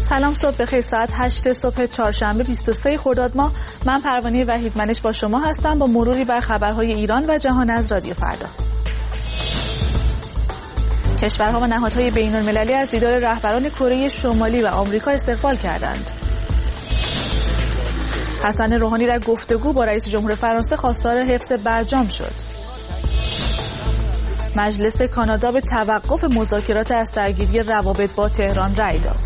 سلام، صبح بخیر. ساعت 8 صبح چهارشنبه 23 خرداد ماه. من پروانه وحیدمنش با شما هستم با مروری بر خبرهای ایران و جهان از رادیو فردا. کشورها و نهادهای بین‌المللی از دیدار رهبران کره شمالی و آمریکا استقبال کردند. حسن روحانی در گفتگو با رئیس جمهور فرانسه خواستار حفظ برجام شد. مجلس کانادا به توقف مذاکرات از درگیری روابط با تهران رأی داد.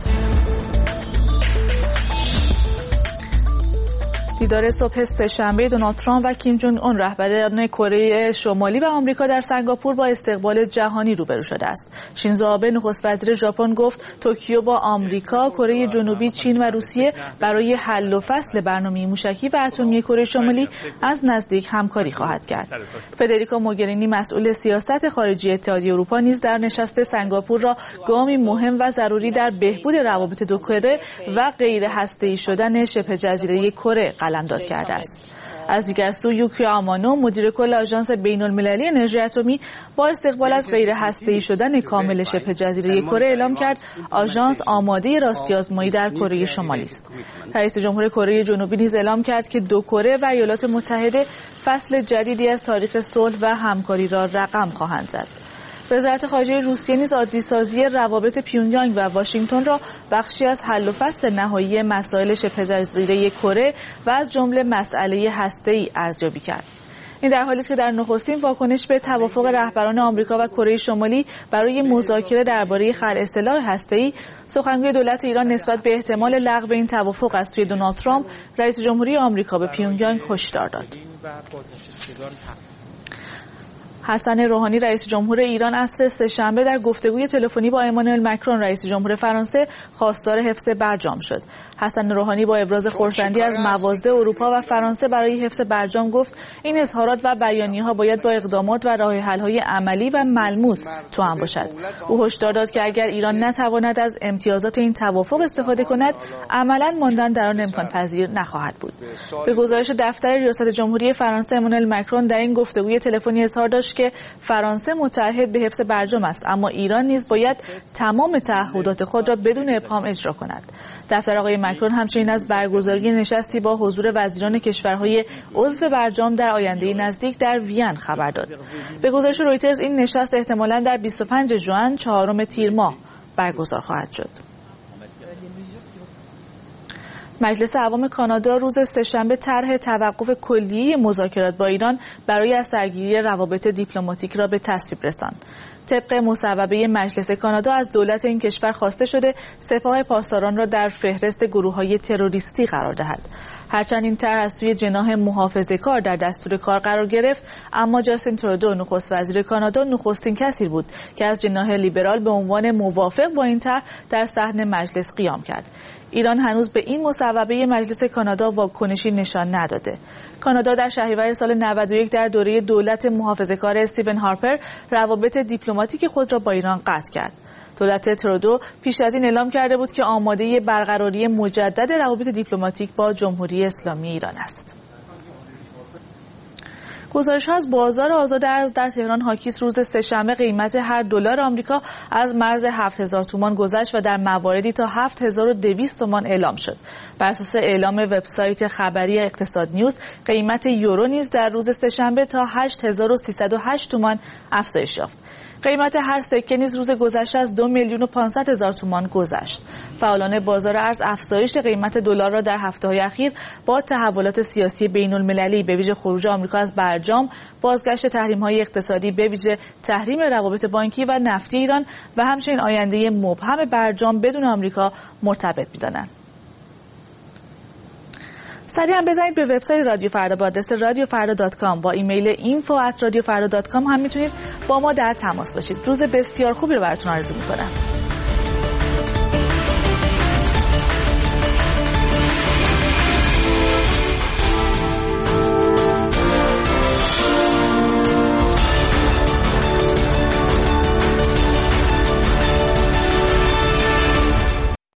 دیدار صبح سه‌شنبه دونالد ترامپ و کیم جونگ اون رهبران کره شمالی و آمریکا در سنگاپور با استقبال جهانی روبرو شده است. شینزو آبه نخست وزیر ژاپن گفت توکیو با آمریکا، کره جنوبی، چین و روسیه برای حل و فصل برنامه موشکی و اتمی کره شمالی از نزدیک همکاری خواهد کرد. فدریکا موگرینی مسئول سیاست خارجی اتحادیه اروپا نیز در نشست سنگاپور را گامی مهم و ضروری در بهبود روابط دو کره و غیر هسته‌ای شدن شبه جزیره کره قلمداد کرده است. از دیگر سو یوکی آمانو مدیر کل آژانس بین‌المللی انرژی اتمی با استقبال از غیر هسته‌ای شدن کامل شبه جزیره کره اعلام کرد آژانس آماده راستی آزمایی در کره شمالی است. رئیس جمهور کره جنوبی نیز اعلام کرد که دو کره و ایالات متحده فصل جدیدی از تاریخ صلح و همکاری را رقم خواهند زد. وزارت خارجه روسیه نیز عادی‌سازی روابط پیونگیانگ و واشنگتن را بخشی از حل و فصل نهایی مسائل شبه جزیره کره و از جمله مسئله هسته‌ای ارزیابی کرد. این در حالی است که در نخستین واکنش به توافق رهبران آمریکا و کره شمالی برای مذاکره درباره خلع سلاح هسته‌ای، سخنگوی دولت ایران نسبت به احتمال لغو این توافق از سوی دونالد ترامپ رئیس جمهوری آمریکا به پیونگیانگ هشدار داد. حسن روحانی رئیس جمهور ایران عصر سه‌شنبه در گفتگوی تلفنی با امانوئل مکرون رئیس جمهور فرانسه خواستار حفظ برجام شد. حسن روحانی با ابراز خرسندی از مواضع اروپا و فرانسه برای حفظ برجام گفت این اظهارات و بیانیه‌ها باید با اقدامات و راه‌حل‌های عملی و ملموس توأم باشد. او هشدار داد که اگر ایران نتواند از امتیازات این توافق استفاده کند، عملاً ماندن در آن امکان پذیر نخواهد بود. به گزارش دفتر ریاست جمهوری فرانسه، امانوئل مکرون در این گفتگوی تلفنی اظهار داشت که فرانسه متعهد به حفظ برجام است، اما ایران نیز باید تمام تعهدات خود را بدون ابهام اجرا کند. دفتر آقای مکرون همچنین از برگزاری نشستی با حضور وزیران کشورهای عضو برجام در آینده نزدیک در وین خبر داد. به گزارش رویترز این نشست احتمالاً در 25 ژوئن 4 تیر ماه برگزار خواهد شد. مجلس عوام کانادا روز سه‌شنبه طرح توقف کلیه مذاکرات با ایران برای از سرگیری روابط دیپلماتیک را به تصویب رساند. طبق مصوبه مجلس کانادا از دولت این کشور خواسته شده سپاه پاسداران را در فهرست گروه‌های تروریستی قرار دهد. هرچند این طرح از سوی جناح محافظه‌کار در دستور کار قرار گرفت، اما جاستین ترودو نخست وزیر کانادا نخستین کسی بود که از جناح لیبرال به عنوان موافق با این طرح در صحن مجلس قیام کرد. ایران هنوز به این مصوبه مجلس کانادا واکنشی نشان نداده. کانادا در شهریور سال 91 در دوره دولت محافظه‌کار استیون هارپر روابط دیپلماتیک خود را با ایران قطع کرد. دولت ترودو پیش از این اعلام کرده بود که آماده برقراری مجدد روابط دیپلماتیک با جمهوری اسلامی ایران است. گزارش‌ها از بازار آزاد ارز در تهران حاکی است. روز سه‌شنبه قیمت هر دلار آمریکا از مرز 7000 تومان گذشت و در مواردی تا 7200 تومان اعلام شد. بر اساس اعلام وبسایت خبری اقتصاد نیوز، قیمت یورو نیز در روز سه‌شنبه تا 8308 تومان افزایش یافت. قیمت هر سکه نیز روز گذشته از 2,500,000 تومان گذشت. فعالان بازار ارز افزایش قیمت دلار را در هفته‌های اخیر با تحولات سیاسی بین‌المللی به ویژه خروج آمریکا از برجام، بازگشت تحریم‌های اقتصادی به ویژه تحریم روابط بانکی و نفتی ایران و همچنین آینده مبهم برجام بدون آمریکا مرتبط می‌دانند. سریعا بزنید به وبسایت رادیو فردا با آدرس radiofarda.com با ایمیل info@radiofarda.com هم میتونید با ما در تماس باشید. روز بسیار خوبی رو براتون آرزو می‌کنم.